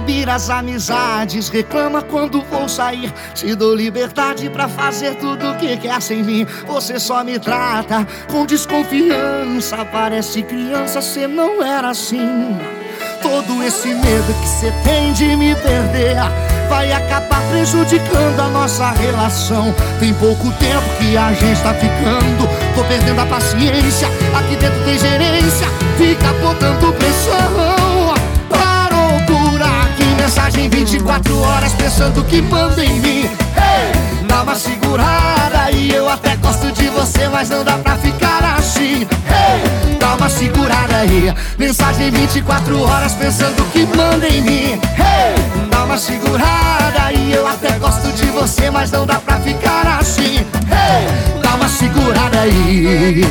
proibir as amizades, reclama quando vou sair. Te dou liberdade pra fazer tudo o que quer sem mim. Você só me trata com desconfiança, parece criança, cê não era assim. Todo esse medo que cê tem de me perder vai acabar prejudicando a nossa relação. Tem pouco tempo que a gente tá ficando, tô perdendo a paciência. Aqui dentro tem gerência, fica botando pressão. Parou por aqui, mensagem 24 horas pensando que manda em mim. Hey, dá uma segurada e eu até gosto de você, mas não dá pra ficar assim. Hey, dá uma segurada aí, mensagem 24 horas pensando que manda em mim. Hey, dá uma segurada e eu até gosto de você, mas não dá pra ficar assim. Hey, dá uma segurada aí.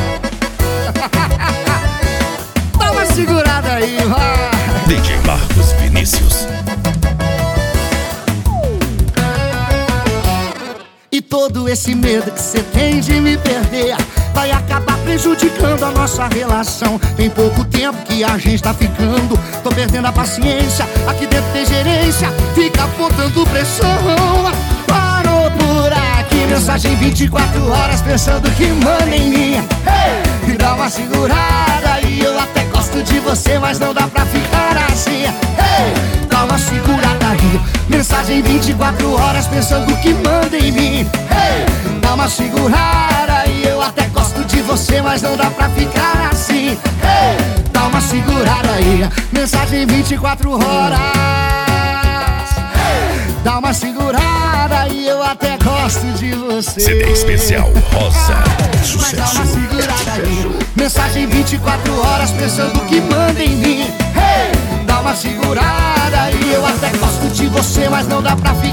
Dá uma segurada aí, vai. DJ Marcos Vinícius. E todo esse medo que cê tem de me perder vai acabar prejudicando a nossa relação. Tem pouco tempo que a gente tá ficando, tô perdendo a paciência. Aqui dentro tem gerência, fica botando pressão. Parou por aqui, mensagem 24 horas pensando que manda em mim. Hey, dá uma segurada e eu até gosto de você, mas não dá pra ficar assim. Hey, dá uma segurada aí, mensagem 24 horas pensando que manda em mim. Hey, dá uma segurada e eu até gosto de você, mas não dá pra ficar assim. Hey, dá uma segurada aí, mensagem 24 horas. Hey, dá uma segurada e eu até gosto de você. CD especial Rosa, mas dá sucesso. uma segurada aí, mensagem 24 horas pensando que manda em mim. Hey, dá uma segurada e eu até gosto de você, mas não dá pra ficar